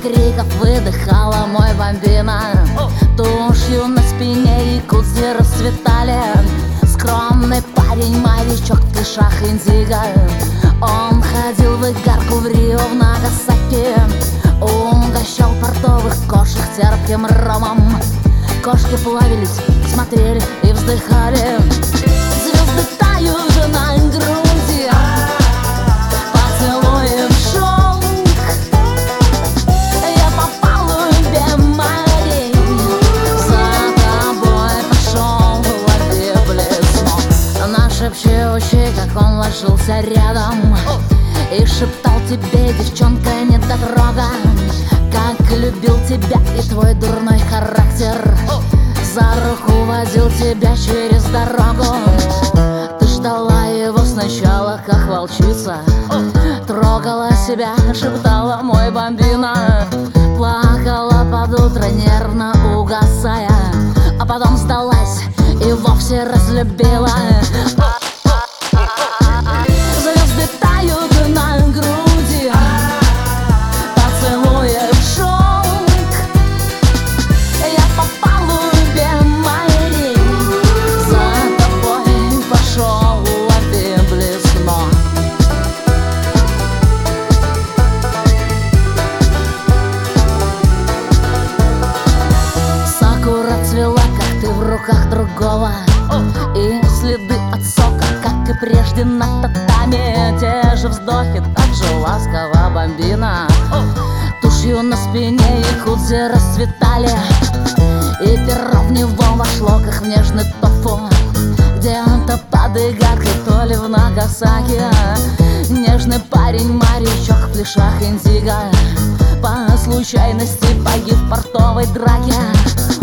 криков выдыхала мой бомбина. Тушью на спине якудзы расцветали. Скромный парень, морячок в клешах индиго. Он ходил в игарку в Рио, в Нагасаки. Угощал портовых кошек терпким ромом. Кошки плавились, смотрели и вздыхали. Звезды тают на груди, поцелуем шелк. Я попал в глубин морей, за тобой пошел, лови блесну. Нашепчущий, как он ложился рядом, и шептал тебе, девчонка, недотрога, как любил тебя и твой дурной характер. За руку водил тебя через дорогу. Ты ждала его сначала, как волчица. Трогала себя, шептала мой бомбина. Плакала под утро, нервно угасая, а потом сдалась и вовсе разлюбила. Звезды тают на груди, поцелуем шелк. Я попал в глубин морей, за тобой пошел, лови блесну. Сакура цвела, как ты в руках другого, и следы от сока, как и прежде на татами. Те же вздохи, так же ласково бомбина. Тушью на спине якудзы расцветали, и перо в него вошло, как в нежный тофу. Где-то под игаркой, то ли в Нагасаки, нежный парень, морячок в клешах индиго, по случайности погиб в портовой драке.